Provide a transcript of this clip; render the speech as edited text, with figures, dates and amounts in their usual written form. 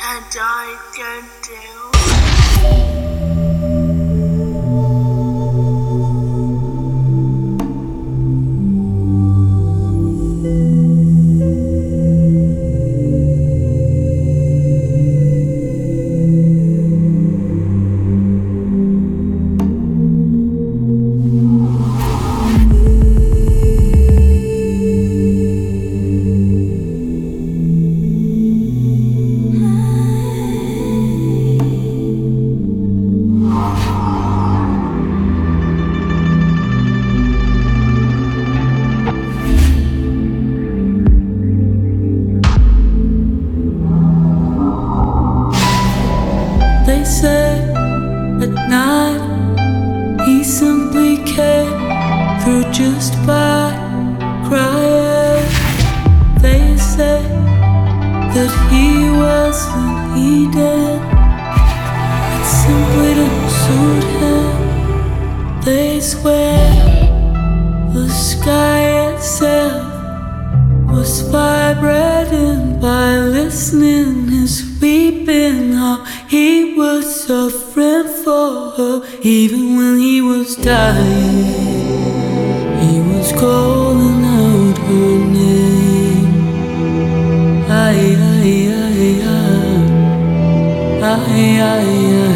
and I can do. They say at night he simply came through just by crying. They say that he wasn't Eden, it simply didn't suit him. They swear the sky itself was vibrating by listening, his weeping, how he was suffering for her. Even when he was dying, he was calling out her name. Ay, ay, ay, ay, ay, ay, ay.